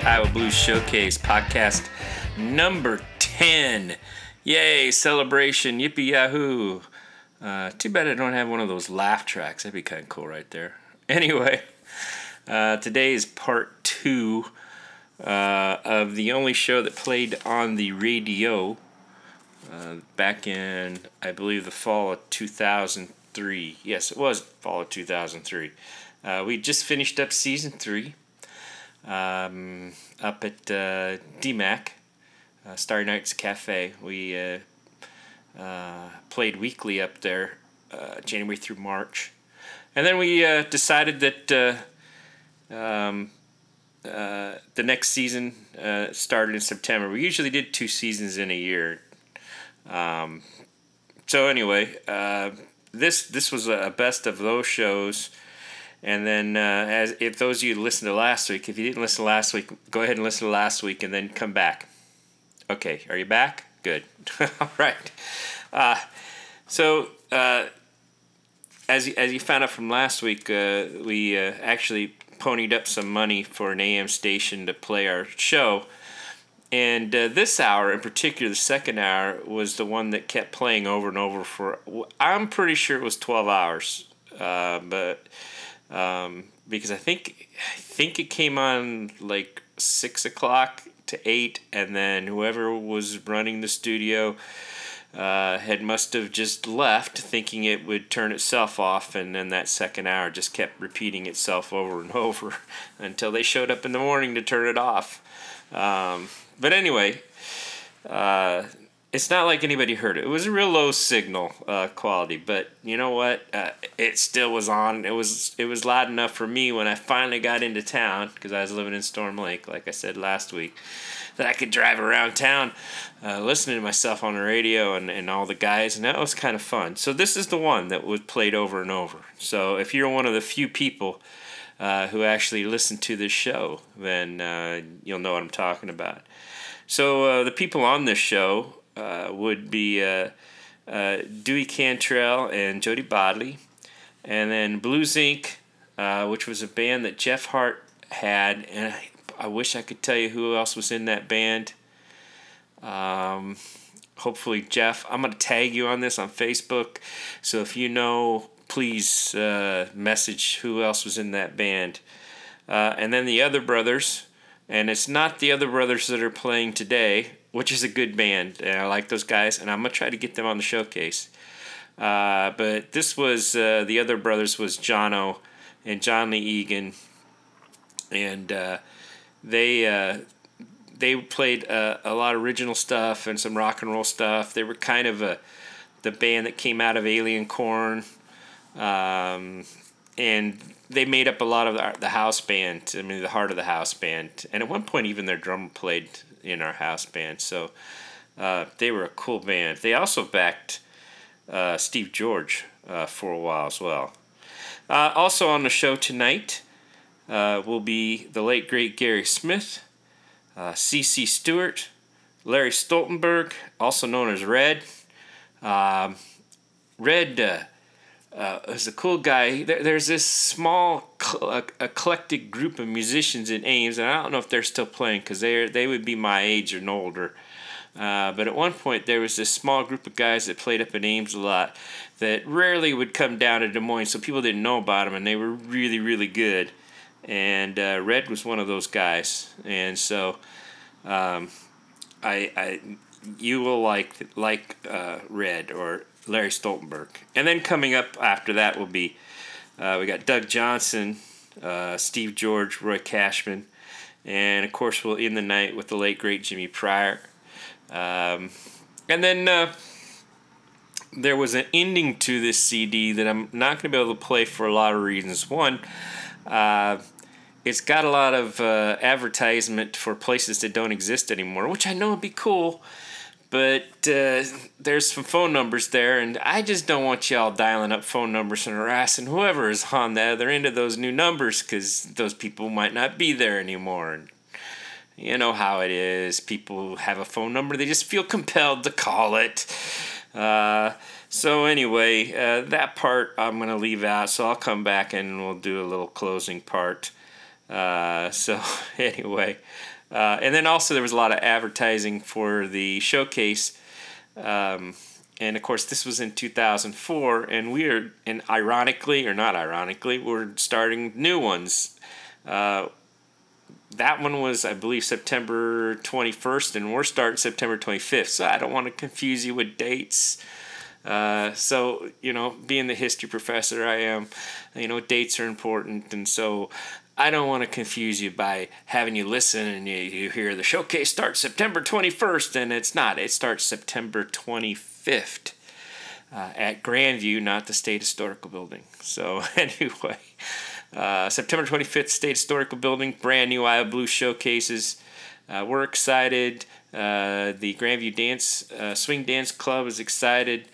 Iowa Blues Showcase podcast number 10. Yay, celebration, yippee yahoo. Too bad I don't have one of those laugh tracks. That'd be kind of cool right there. Anyway, today is part 2 of the only show that played on the radio back in, I believe, the fall of 2003. Yes, it was fall of 2003. We just finished up season 3 up at DMAC, Starry Nights Cafe. We played weekly up there, January through March. And then we decided that the next season started in September. We usually did 2 seasons in a year. So anyway, this was a best of those shows. And then if those of you listened to last week, if you didn't listen to last week, go ahead and listen to last week and then come back. Okay, are you back? Good. All right. So as you found out from last week, we actually ponied up some money for an AM station to play our show. And this hour in particular, the second hour, was the one that kept playing over and over for, I'm pretty sure it was 12 hours. Because I think it came on like 6 o'clock to 8, and then whoever was running the studio must have just left, thinking it would turn itself off, and then that second hour just kept repeating itself over and over until they showed up in the morning to turn it off. But anyway, it's not like anybody heard it. It was a real low signal quality, but you know what? It still was on. It was loud enough for me when I finally got into town, because I was living in Storm Lake, like I said last week, that I could drive around town listening to myself on the radio and all the guys, and that was kind of fun. So this is the one that was played over and over. So if you're one of the few people who actually listen to this show, then you'll know what I'm talking about. So the people on this show would be Dewey Cantrell and Jody Bodley, and then Blues Inc., which was a band that Jeff Hart had, and I wish I could tell you who else was in that band. Hopefully, Jeff, I'm going to tag you on this on Facebook, so if you know, please message who else was in that band. And then the Other Brothers, and it's not the Other Brothers that are playing today, which is a good band, and I like those guys, and I'm going to try to get them on the showcase. But this was, the Other Brothers was Jono and John Lee Egan, and they played a lot of original stuff and some rock and roll stuff. They were kind of the band that came out of Alien Corn, and they made up a lot of the house band, the heart of the house band. And at one point, even their drummer played in our house band. So they were a cool band. They also backed Steve George for a while as well. Also on the show tonight will be the late, great Gary Smith, C.C. Stewart, Larry Stoltenberg, also known as Red. Red is a cool guy. There's this small eclectic group of musicians in Ames, and I don't know if they're still playing because they would be my age and older. But at one point there was this small group of guys that played up in Ames a lot that rarely would come down to Des Moines, so people didn't know about them, and they were really, really good. And Red was one of those guys, and so you will like Red or Larry Stoltenberg. And then coming up after that will be, we got Doug Johnson, Steve George, Roy Cashman, and of course we'll end the night with the late, great Jimmy Pryor. And then there was an ending to this CD that I'm not going to be able to play for a lot of reasons. One, it's got a lot of advertisement for places that don't exist anymore, which I know would be cool. But there's some phone numbers there, and I just don't want y'all dialing up phone numbers and harassing whoever is on the other end of those new numbers, because those people might not be there anymore. And you know how it is. People have a phone number, they just feel compelled to call it. So anyway, that part I'm going to leave out, so I'll come back and we'll do a little closing part. So anyway, And then also there was a lot of advertising for the showcase. And of course, this was in 2004, and ironically or not ironically, we're starting new ones. That one was, I believe, September 21st, and we're starting September 25th. So I don't want to confuse you with dates. So, being the history professor I am, dates are important, and so I don't want to confuse you by having you listen and you hear the showcase starts September 21st, and it's not. It starts September 25th. At Grandview, not the State Historical Building. So anyway, September 25th, State Historical Building, brand new Iowa Blues showcases. We're excited. The Grandview Swing Dance Club is excited.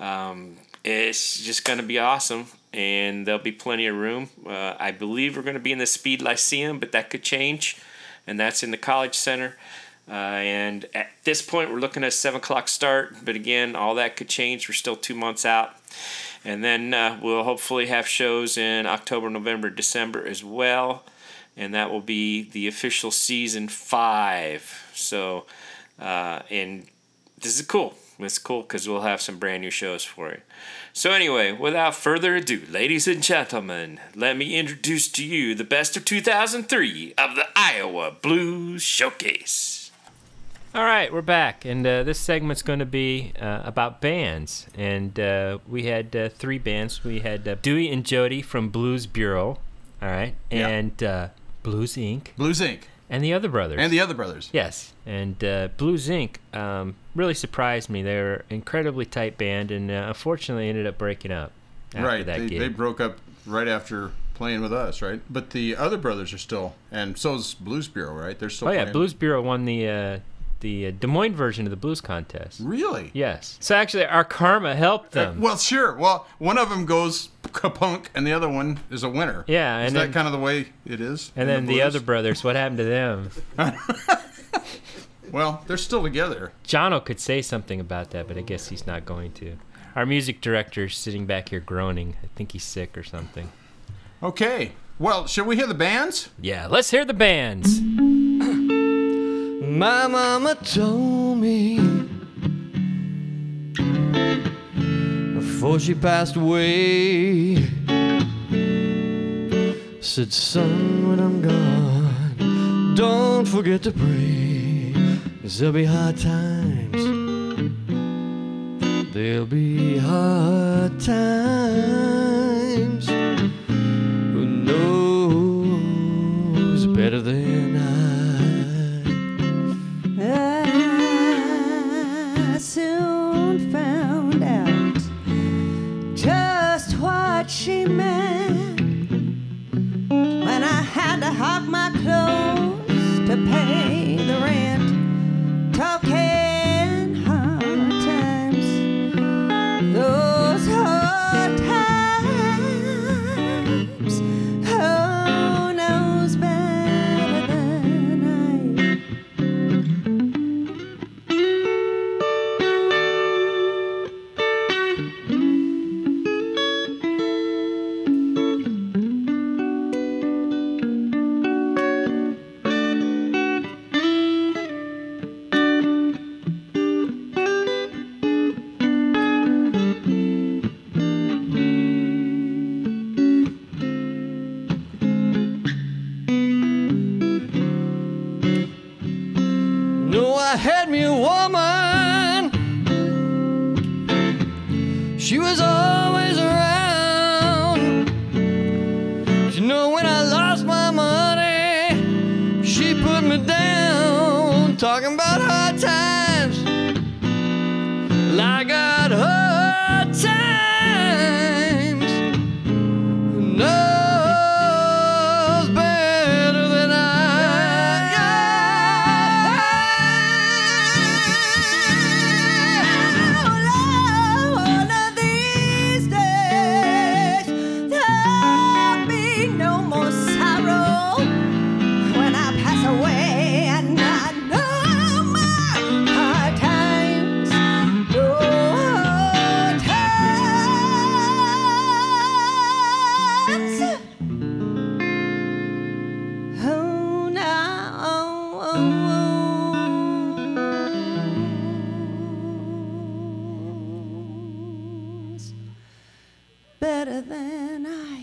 It's just going to be awesome, and there'll be plenty of room. I believe we're going to be in the Speed Lyceum, but that could change, and that's in the College Center. And at this point, we're looking at a 7 o'clock start. But again, all that could change. We're still 2 months out. And then we'll hopefully have shows in October, November, December as well. And that will be the official season 5. So, and this is cool. It's cool because we'll have some brand new shows for you. So anyway, without further ado, ladies and gentlemen, let me introduce to you the best of 2003 of the Iowa Blues Showcase. All right, we're back, and this segment's going to be about bands. And we had 3 bands. We had Dewey and Jody from Blues Bureau, all right, and Blues Inc. Blues Inc. And the Other Brothers. Yes, and Blues Inc. Really surprised me. They were an incredibly tight band, and unfortunately ended up breaking up after that gig. They broke up right after playing with us, right? But the Other Brothers are still, and so is Blues Bureau, right? They're still playing. Blues Bureau won the Des Moines version of the blues contest. Really? Yes. So actually, our karma helped them. Well, sure. Well, one of them goes kapunk, and the other one is a winner. Yeah. Is that kind of the way it is? And then the Other Brothers, what happened to them? Well, they're still together. Jono could say something about that, but I guess he's not going to. Our music director's sitting back here groaning. I think he's sick or something. Okay. Well, shall we hear the bands? Yeah, let's hear the bands. My mama told me before she passed away, said, son, when I'm gone, don't forget to pray, 'cause there'll be hard times, there'll be hard times. Who knows better than I? I soon found out just what she meant when I had to hawk my clothes to pay the rent. Talking hard times, those hard times. better than I.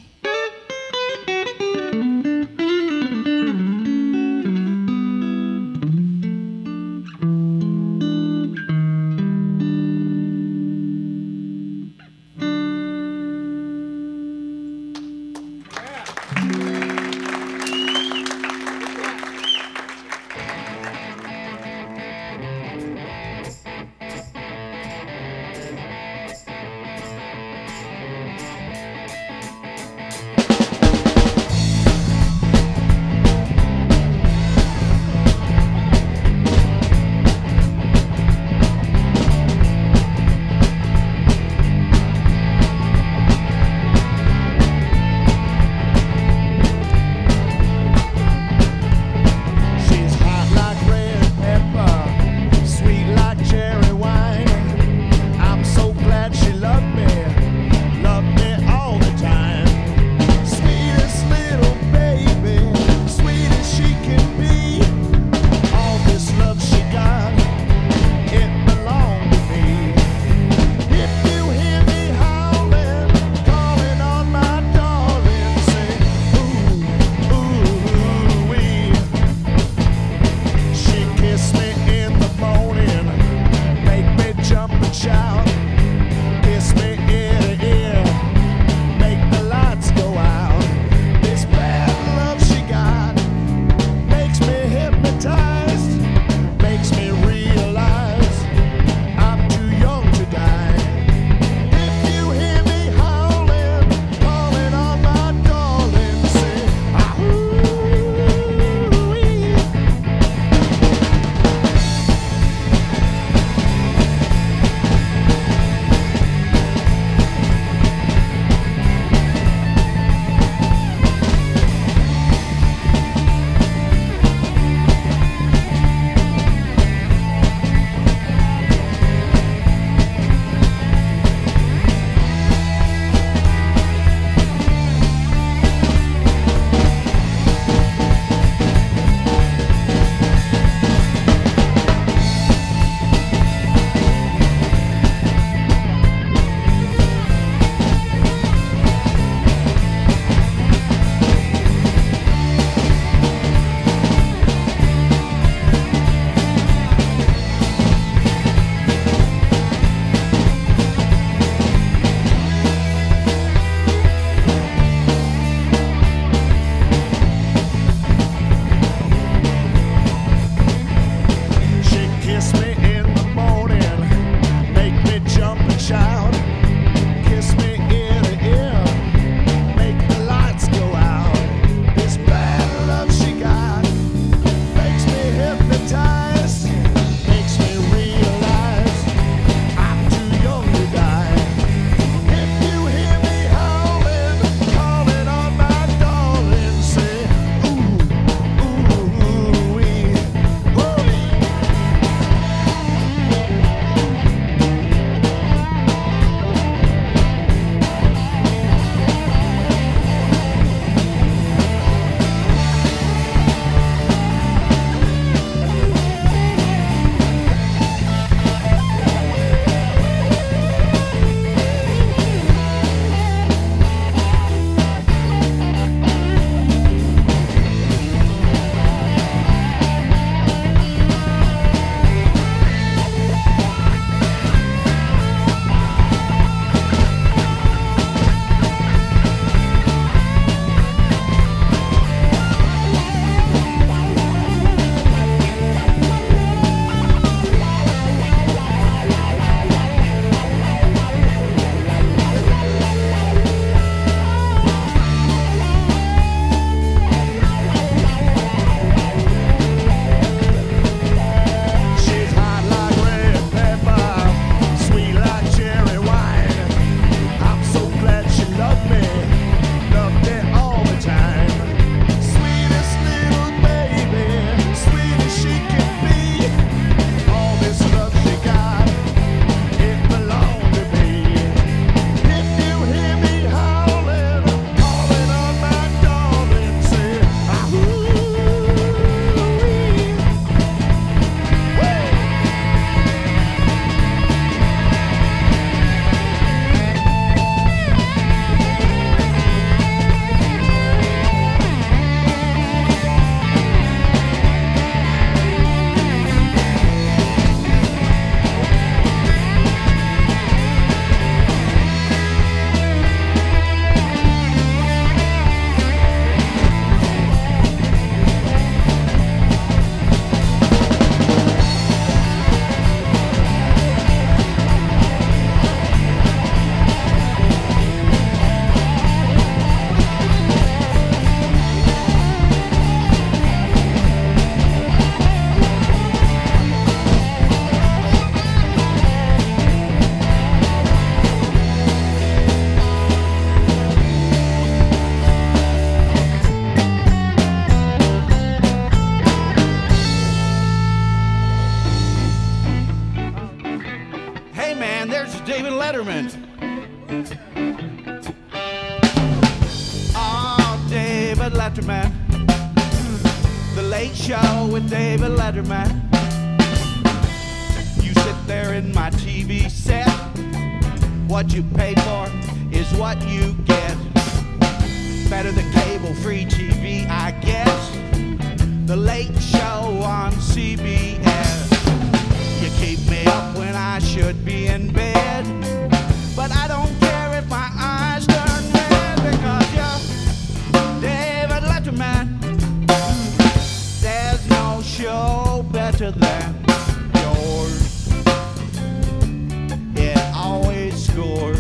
And there's David Letterman. Oh, David Letterman. The Late Show with David Letterman. You sit there in my TV set. What you pay for is what you get. Better than cable-free TV, I guess. The Late Show on CBS. You keep me up when I should be in bed, but I don't care if my eyes turn red because you're David Letterman. There's no show better than yours. It always scores.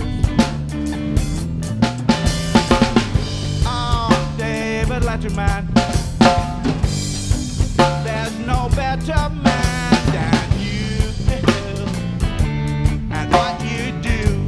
Oh, David Letterman. There's no better man than you and what you do.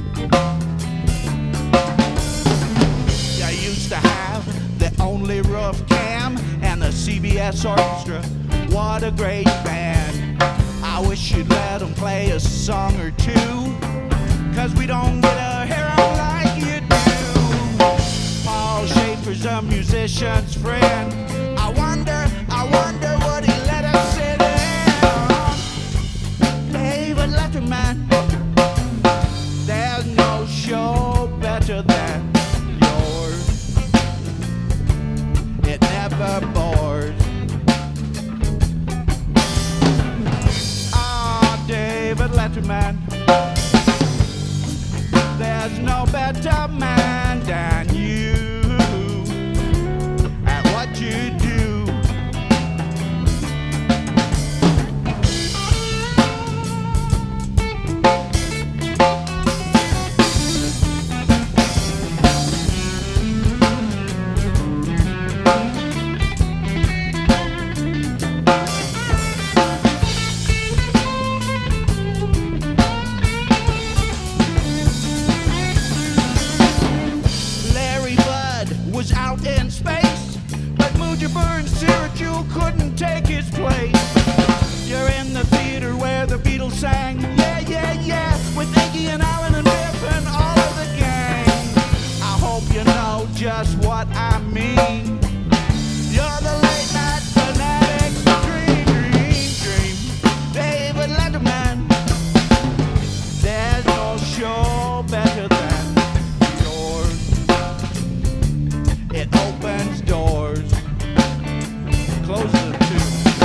You used to have the only roof cam and the CBS orchestra. What a great band. I wish you'd let them play a song or two, 'cause we don't get a hair on like you do. Paul Schaefer's a musician's friend. I wonder would he let us sit in? David Letterman. There's no show better than yours. It never bores. Oh, David Letterman. There's no better man than you at what you do. Was out in space, but Mujibur and Syracuse couldn't take his place. You're in the theater where the Beatles sang, yeah, yeah, yeah, with Iggy and Alan and Biff and all of the gang. I hope you know just what I mean. You're the late night fanatics, dream. David Letterman. There's no show better than yours. It opens doors, closes them too.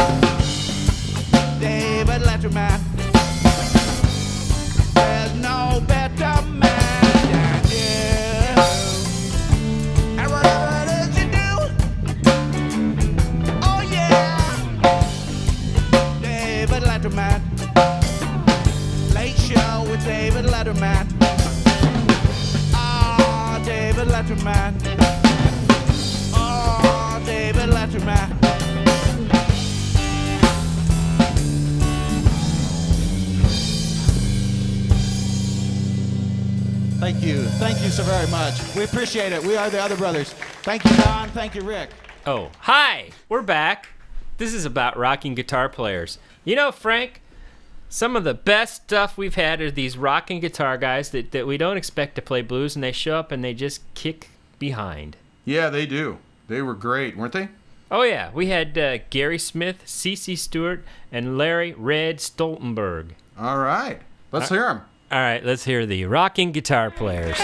David Letterman. There's no better man than you. And whatever it is you do, oh yeah. David Letterman. Late Show with David Letterman. Ah, David Letterman. Oh, David Letterman. Thank you so very much. We appreciate it. We are the Other Brothers. Thank you, Don. Thank you, Rick. Oh, hi! We're back. This is about rocking guitar players. You know, Frank, some of the best stuff we've had are these rocking guitar guys that we don't expect to play blues, and they show up and they just kick behind. Yeah, they do. They were great, weren't they? Oh, yeah. We had Gary Smith, C.C. Stewart, and Larry Red Stoltenberg. All right. Let's hear them. All right, let's hear the rocking guitar players.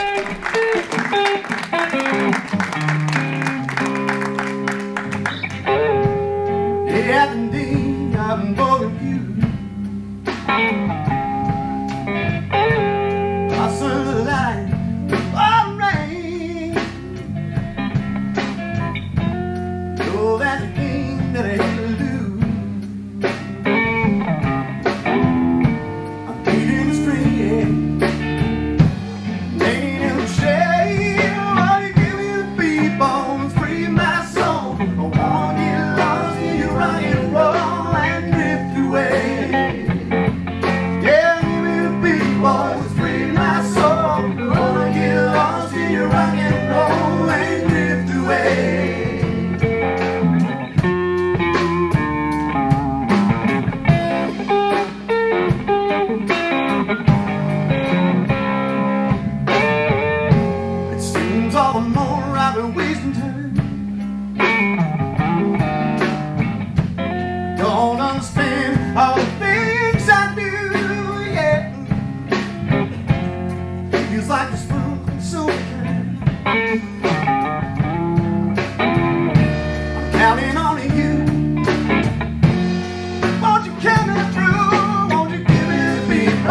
Yeah, indeed, I'm for you. I saw the light, all rain. Oh, that's the thing that I hate to do. I'm feeding the street, laying in the shade. Oh, you give me the beat bones, free my soul. I wanna get lost in your rock and roll.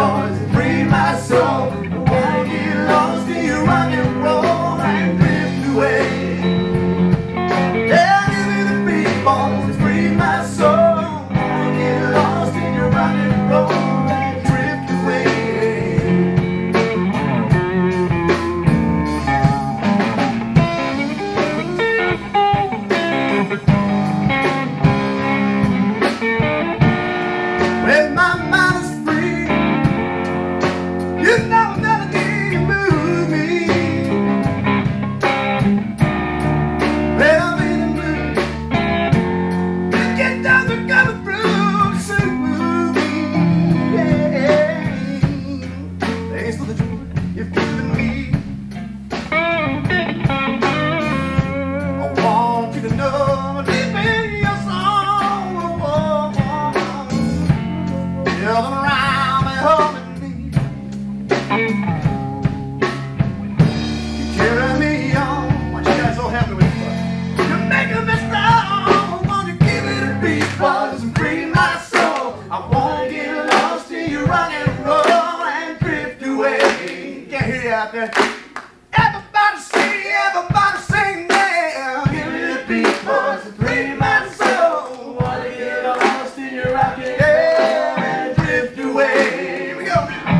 boys, free my soul. Wanna get lost in your rock and roll and drift away. Yeah, give me the beat, boys, free my soul. Wanna get lost in your rock and roll and drift away. When my mind is free, you know melody move me. When I'm in the mood, you get down to coming through, so move me. Yeah. Thanks for the joy you've given me. I want you to know deep in your soul. Feel them around me, holding me. You carry me on. What you guys so happy with? You're making me strong. Won't you give it a beat, boys, and free my soul? I wanna get lost in your rock and roll and drift away. Can't hear you out there. Everybody sing now. Give it a beat, boys, and free my soul. Wanna get lost in your rock and roll and drift away. Here we go.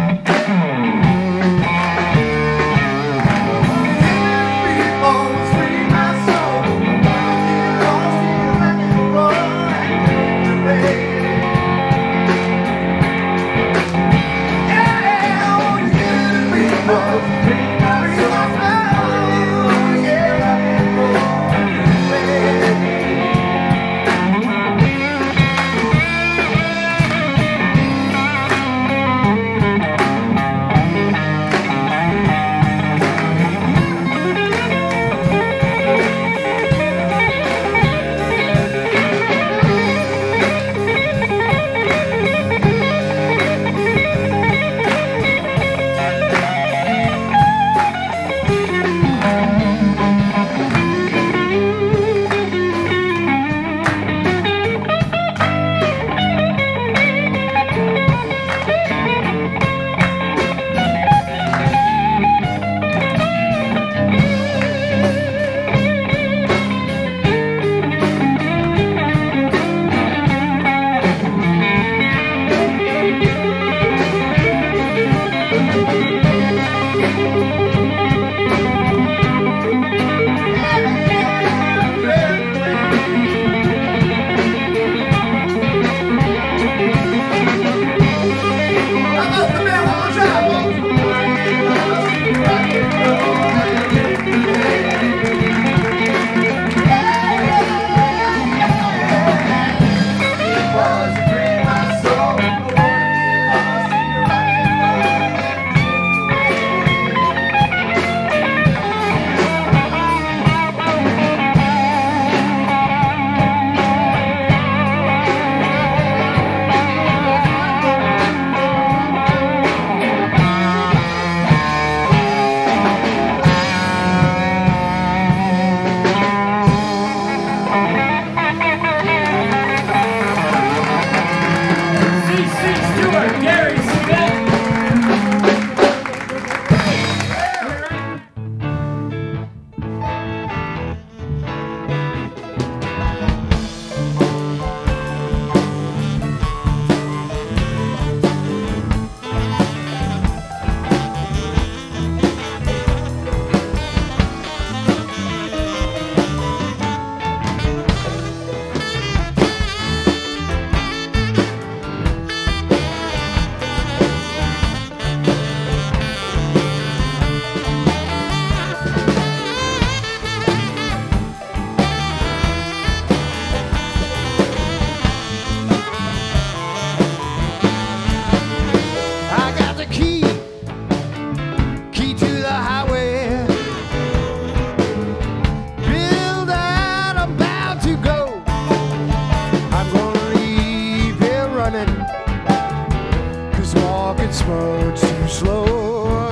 smoke's too slow.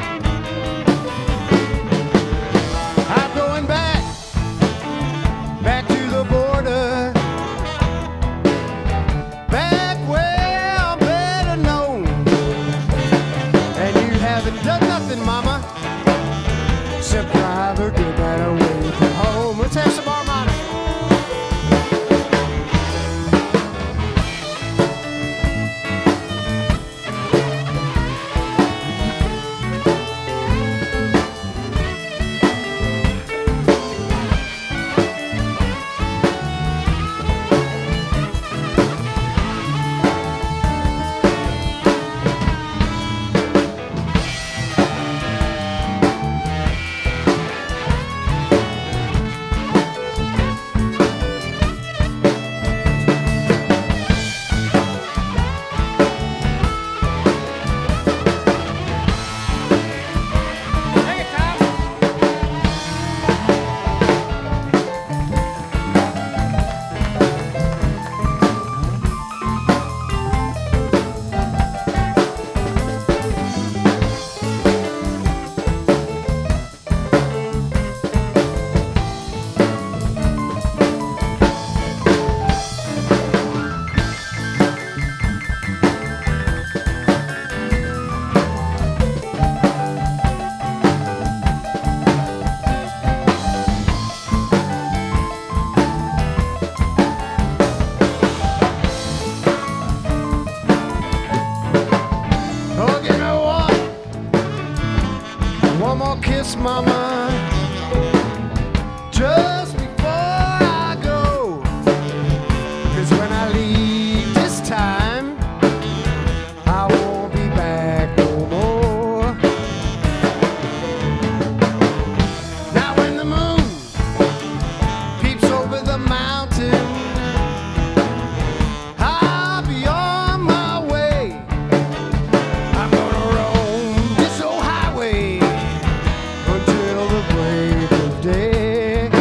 I'm going back to the border, back where I'm better known. kiss mama just before I go. 'Cause when I leave this time, I won't be back no more. Now when the moon peeps over the mountain, I'll be on my way. I'm gonna roam this old highway until the break of day.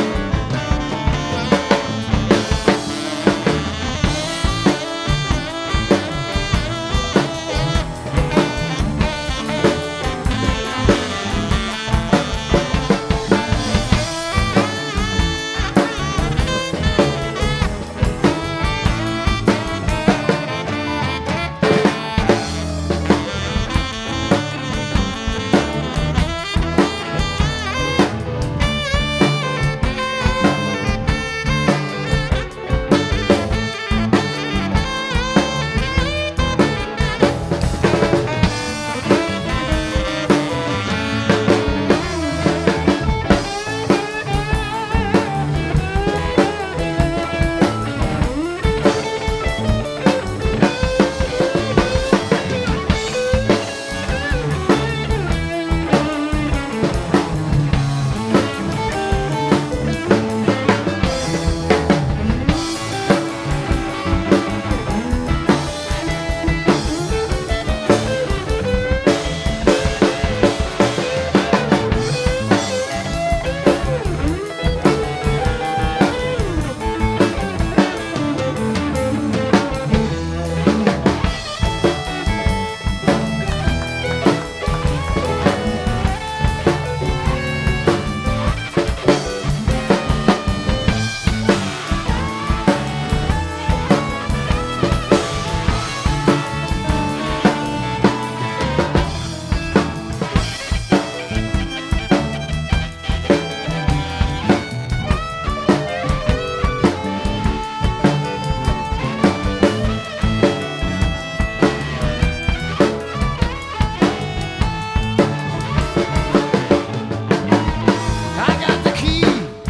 I got the key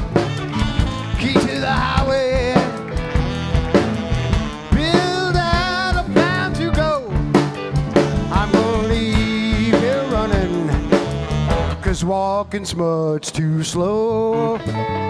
to the highway. Build out a plan to go. I'm gonna leave here running, 'cause walking's much too slow.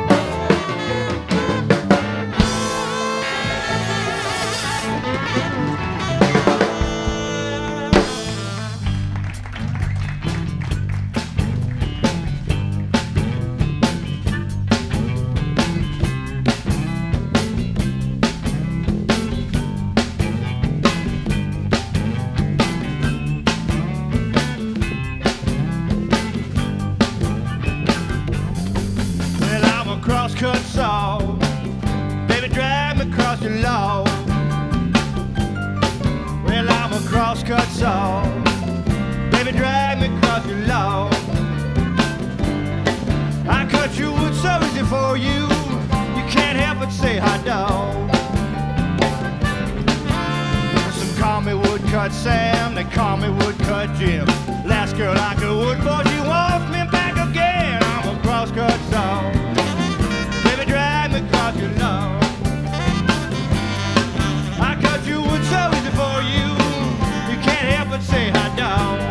Well, I'm a crosscut saw. Baby, drag me across your lawn. Well, I'm a crosscut saw. Baby, drag me across your lawn. I cut your wood so easy for you. You can't help but say hi, dog. Some call me Woodcut Sam, they call me Woodcut Jim. Last girl I could wood for, she wants me back again. I'm a crosscut saw. Baby, drag me across your lawn. I cut you wood so easy for you. You can't help but say hi, dog.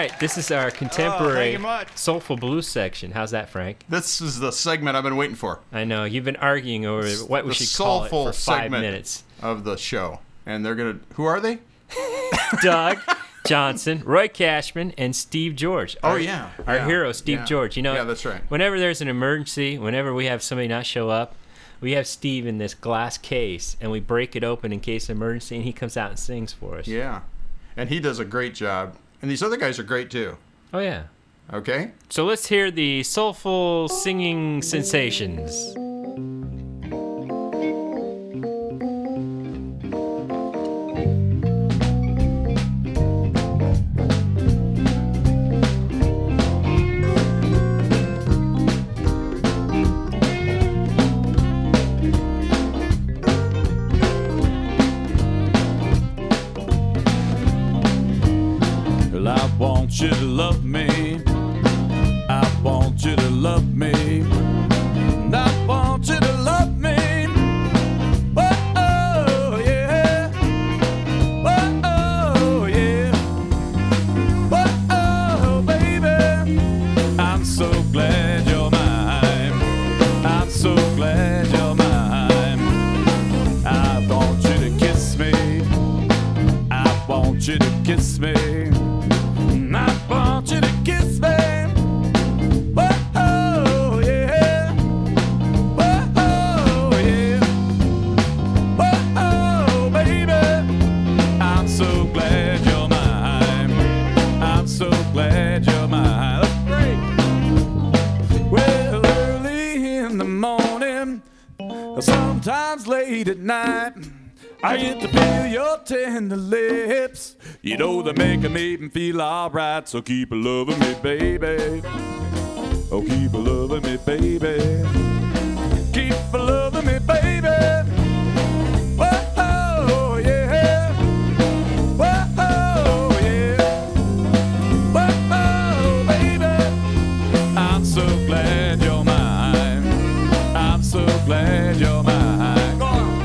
right, this is our contemporary you much. soulful blues section. How's that, Frank? This is the segment I've been waiting for. I know you've been arguing over what we The should call it soulful for 5 segment minutes. of the show. And they're going to... Who are they? Doug Johnson, Roy Cashman, and Steve George. Oh, Our- yeah. Our Yeah. hero, Steve Yeah. George. You know, Yeah, that's right. Whenever there's an emergency, whenever we have somebody not show up, we have Steve in this glass case, and we break it open in case of emergency, and he comes out and sings for us. Yeah. And he does a great job. And these other guys are great, too. Oh, yeah. Okay? So let's hear the soulful singing sensations. Well, I want you to love me. I want you to love me. And I want you to love me. Oh, yeah. Oh, yeah. Oh, baby. I'm so glad you're mine. I'm so glad you're mine. I want you to kiss me. I want you to kiss me. I want you to kiss me. Oh, yeah. Oh, yeah. Oh, baby. I'm so glad you're mine. I'm so glad you're mine. That's great. Well, early in the morning, sometimes late at night, I get to feel your tender lips. You know they make me feel alright. So keep loving me, baby. Oh, keep loving me, baby. Keep loving me, baby. Oh, yeah. Oh, yeah. Oh, baby. I'm so glad you're mine. I'm so glad you're mine. Go on.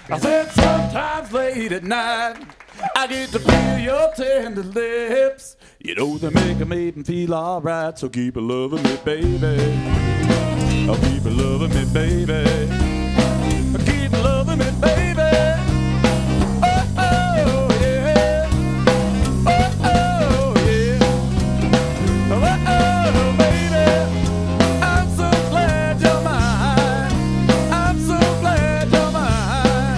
walking. I said sometimes late at night, I get to feel your tender lips. You know they make me feel alright, so keep loving me, baby. Oh, keep loving me, baby. Keep loving me, baby. Oh, oh, yeah. Oh, oh, yeah. Oh, oh, baby. I'm so glad you're mine. I'm so glad you're mine.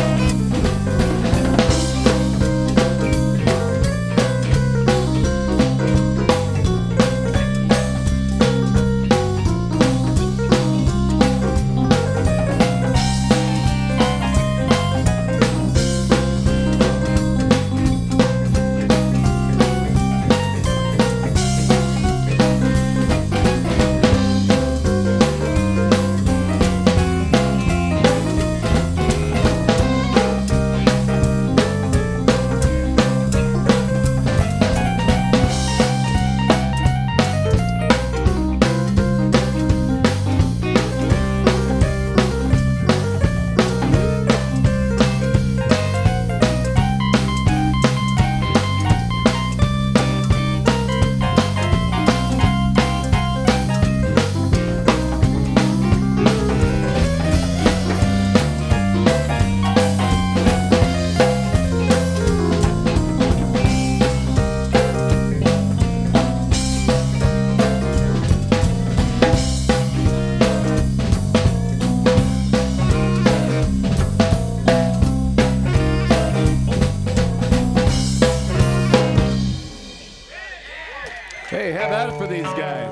Hey, how about it for these guys?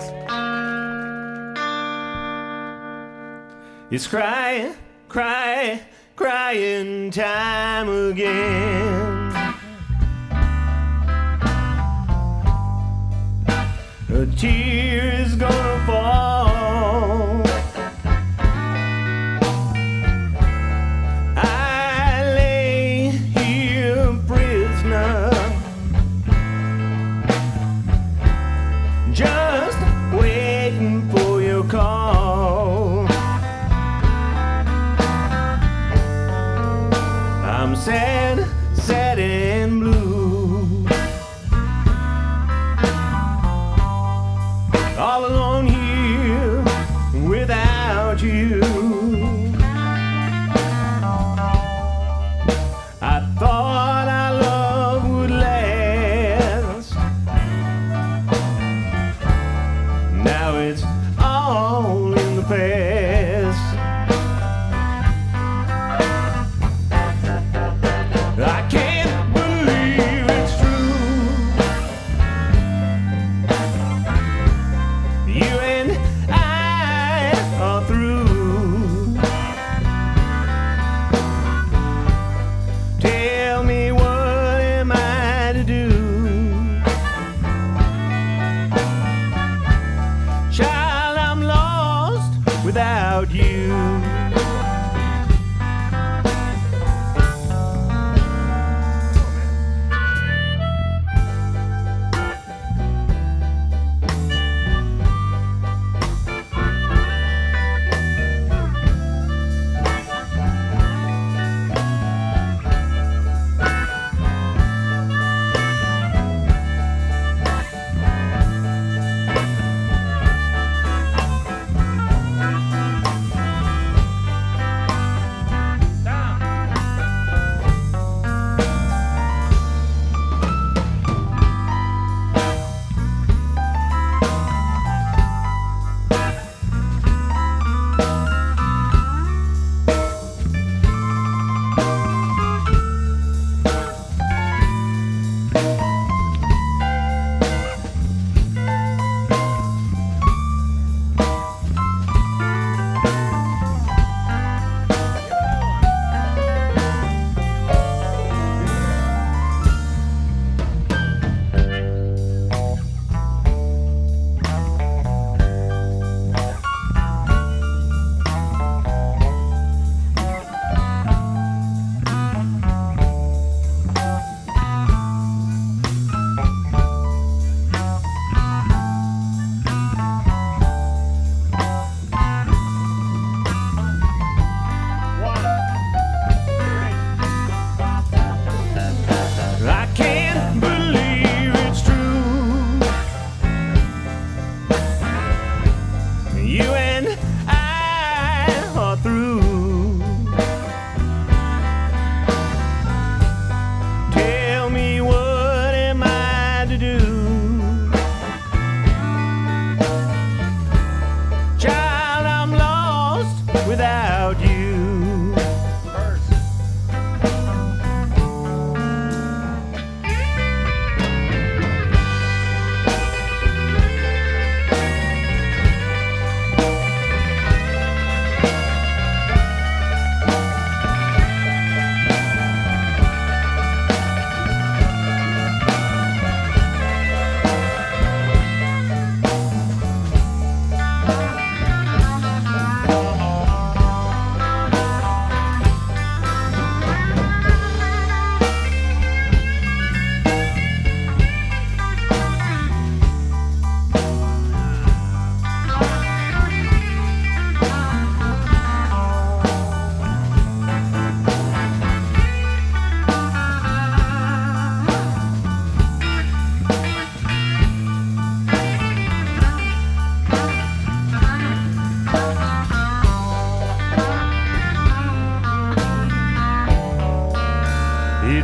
It's crying, crying, crying time again. A tear is gonna fall. I lay here prisoner, just waiting for your call. I'm sad, sad and blue, all alone here without you. I thought our love would last. Now it's all in the past. I can't believe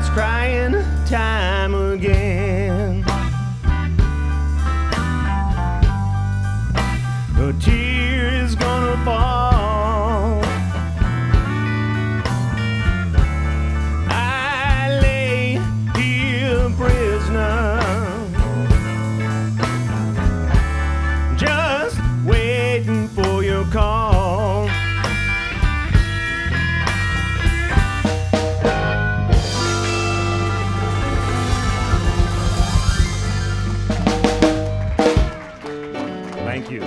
It's crying time again. A tear is gonna fall. I lay here prisoner, just waiting for your call. Thank you.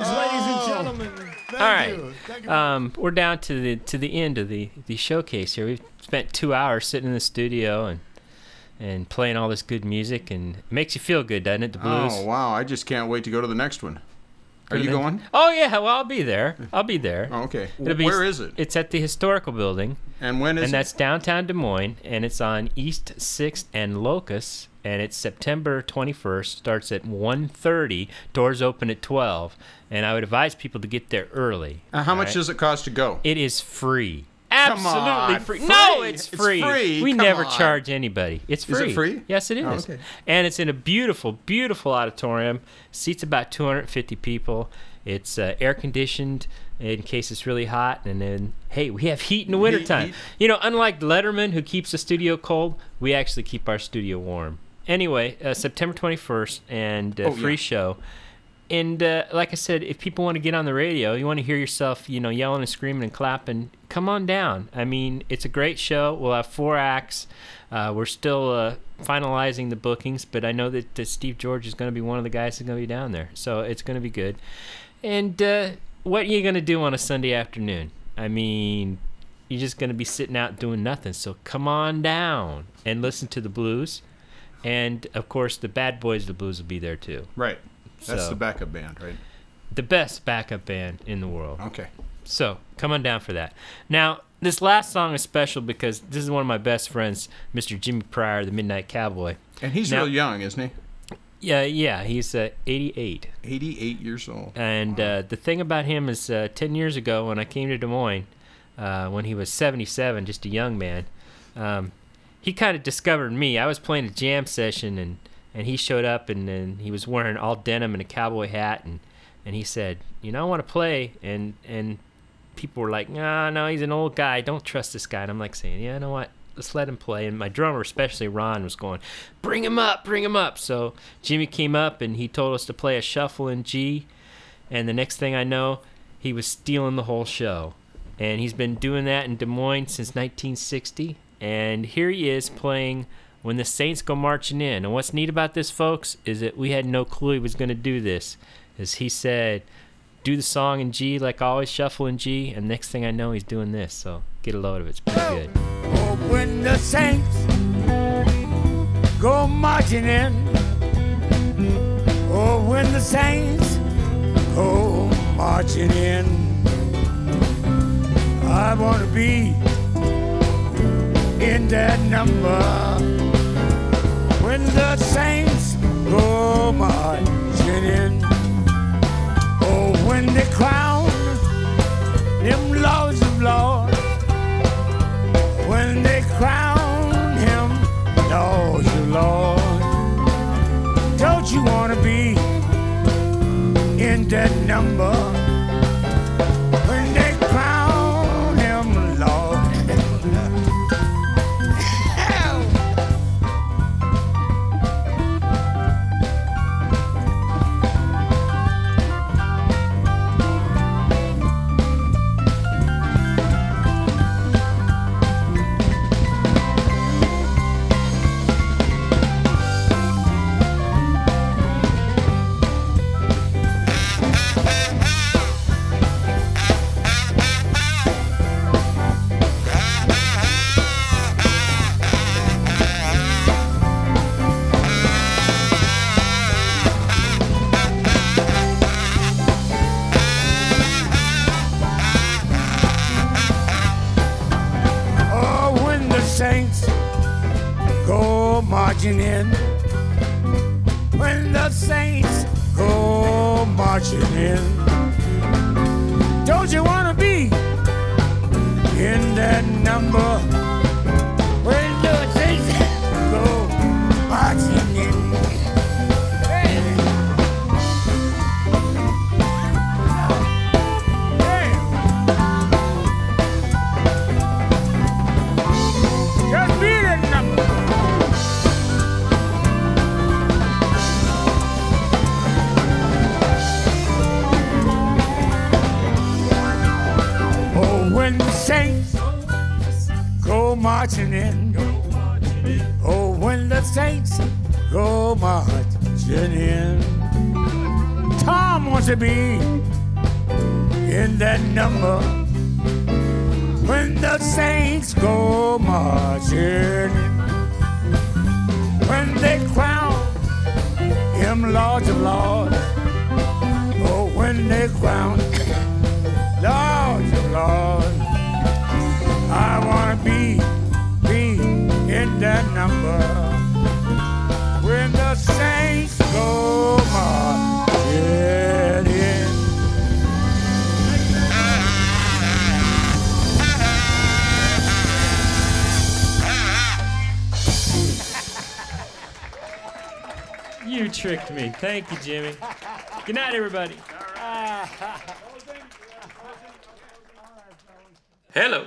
George, ladies and gentlemen. All right. We're down to the end of the showcase here. We've spent 2 hours sitting in the studio and playing all this good music, and it makes you feel good, doesn't it, the blues? Oh, wow. I just can't wait to go to the next one. Are you going? Oh, yeah. Well, I'll be there. Oh, okay. Where is it? It's at the Historical Building. And when is it? And that's downtown Des Moines, and it's on East 6th and Locust, and it's September 21st. Starts at 1:30. Doors open at 12. And I would advise people to get there early. How much does it cost to go? It is free. Come Absolutely on, free. free. No, it's free. It's free. We Come never on. charge anybody. It's free. Is it free? Yes, it is. Oh, okay. And it's in a beautiful, beautiful auditorium. Seats about 250 people. It's air conditioned in case it's really hot. And then, hey, we have heat in the wintertime. Heat. You know, unlike Letterman, who keeps the studio cold, we actually keep our studio warm. Anyway, September 21st, and free show. And like I said, if people want to get on the radio, you want to hear yourself, yelling and screaming and clapping, come on down. I mean, it's a great show. We'll have 4 acts. We're still finalizing the bookings, but I know that Steve George is going to be one of the guys that's going to be down there. So it's going to be good. And what are you going to do on a Sunday afternoon? I mean, you're just going to be sitting out doing nothing. So come on down and listen to the blues. And, of course, the Bad Boys of the Blues will be there, too. Right. That's So- the backup band, right? The best backup band in the world. Okay. So come on down for that. Now, this last song is special because this is one of my best friends, Mr. Jimmy Pryor, the Midnight Cowboy. And he's Now- real young, isn't he? Yeah, he's 88. 88 years old. And the thing about him is 10 years ago when I came to Des Moines, when he was 77, just a young man, he kind of discovered me. I was playing a jam session, and he showed up, and he was wearing all denim and a cowboy hat, and he said, I want to play. And people were like, no, he's an old guy. Don't trust this guy. And I'm like saying, yeah, you know what? Let's let him play. And my drummer, especially Ron, was going, bring him up. So Jimmy came up, and he told us to play a shuffle in G. And the next thing I know, he was stealing the whole show. And he's been doing that in Des Moines since 1960. And here he is playing When the Saints Go Marching In. And what's neat about this, folks, is that we had no clue he was going to do this. As he said, do the song in G like always, shuffle in G. And next thing I know, he's doing this. So get a load of it. It's pretty good. Oh, when the Saints go marching in. Oh, when the Saints go marching in. I want to be in that number. When the Saints go marching in. Oh, when they crown them lords of lords. When they crown him lords of lords. Don't you want to be in that number? When they crown him lord. Saints go marching in. When the Saints go marching in. Don't you want to be in that number? When the Saints go marching in. When the Saints go marching in. Oh, when the Saints go marching in. Tom wants to be in that number when the saints go marching, when they crown him Lord of Lords, oh, when they crown Lord of Lords. I wanna be in that number when the saints go marching in. You tricked me. Thank you, Jimmy. Good night, everybody. Hello.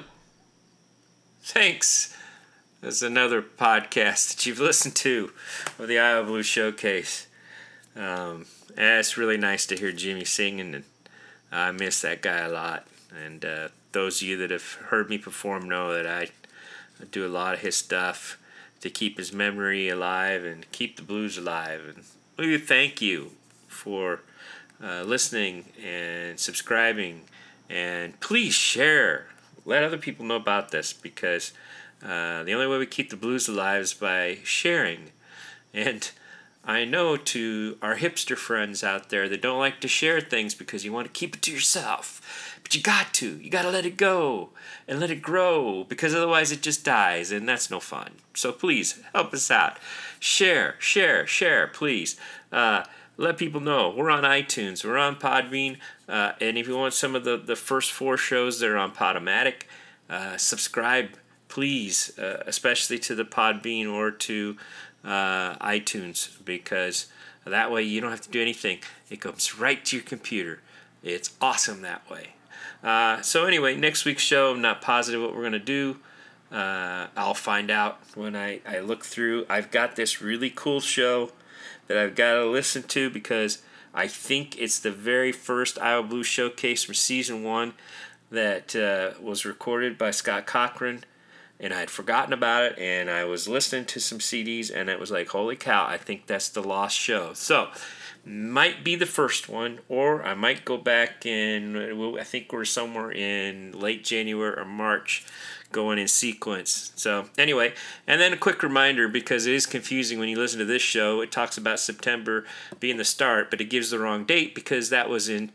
Thanks. There's another podcast that you've listened to of the Iowa Blues Showcase. And it's really nice to hear Jimmy singing, and I miss that guy a lot. And those of you that have heard me perform know that I do a lot of his stuff to keep his memory alive and keep the blues alive. And we thank you for listening and subscribing. And please share. Let other people know about this, because the only way we keep the blues alive is by sharing. And I know to our hipster friends out there that don't like to share things because you want to keep it to yourself. But you got to. You got to let it go and let it grow, because otherwise it just dies, and that's no fun. So please, help us out. Share, please. Let people know. We're on iTunes. We're on Podbean. And if you want some of the first 4 shows that are on Podomatic, subscribe, please, especially to the Podbean or to iTunes, because that way you don't have to do anything. It comes right to your computer. It's awesome that way. So anyway, next week's show, I'm not positive what we're going to do. I'll find out when I look through. I've got this really cool show that I've got to listen to, because I think it's the very first Iowa Blues Showcase from Season 1 that was recorded by Scott Cochran, and I had forgotten about it, and I was listening to some CDs, and it was like, holy cow, I think that's the lost show. So, might be the first one, or I might go back and I think we're somewhere in late January or March going in sequence. So anyway, and then a quick reminder, because it is confusing when you listen to this show. It talks about September being the start, but it gives the wrong date, because that was in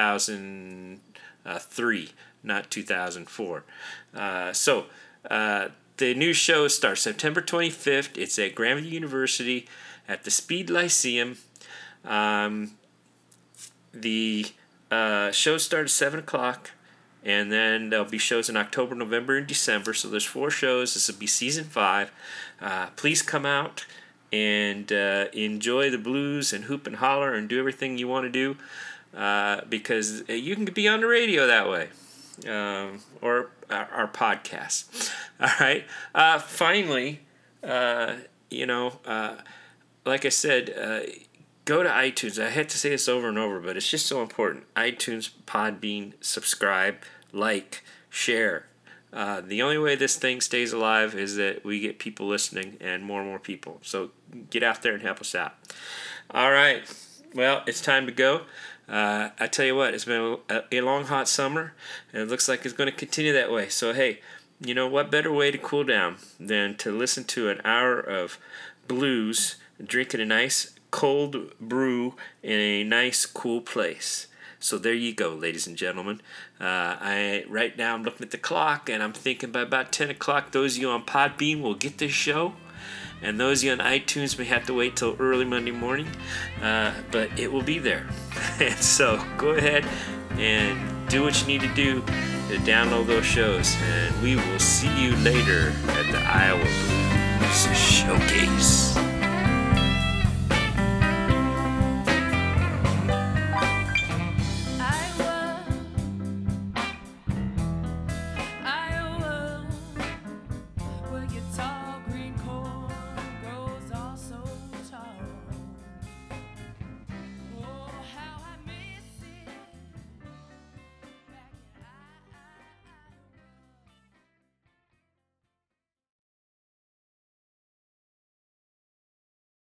2003, not 2004. The new show starts September 25th. It's at Grandview University at the Speed Lyceum. The show starts at 7 o'clock. And then there'll be shows in October, November, and December. So there's 4 shows. This will be Season 5. Please come out and enjoy the blues and hoop and holler and do everything you want to do, because you can be on the radio that way, or our podcast. All right. Finally, like I said, go to iTunes. I had to say this over and over, but it's just so important. iTunes, Podbean, subscribe, like, share. The only way this thing stays alive is that we get people listening, and more people. So get out there and help us out. All right. Well, it's time to go. I tell you what, it's been a long, hot summer, and it looks like it's going to continue that way. So, hey, you know what better way to cool down than to listen to an hour of blues, drinking a nice cold brew in a nice, cool place. So there you go, ladies and gentlemen. Right now I'm looking at the clock, and I'm thinking by about 10 o'clock, those of you on Podbean will get this show. And those of you on iTunes may have to wait till early Monday morning, but it will be there. And so go ahead and do what you need to do to download those shows. And we will see you later at the Iowa Blues Showcase.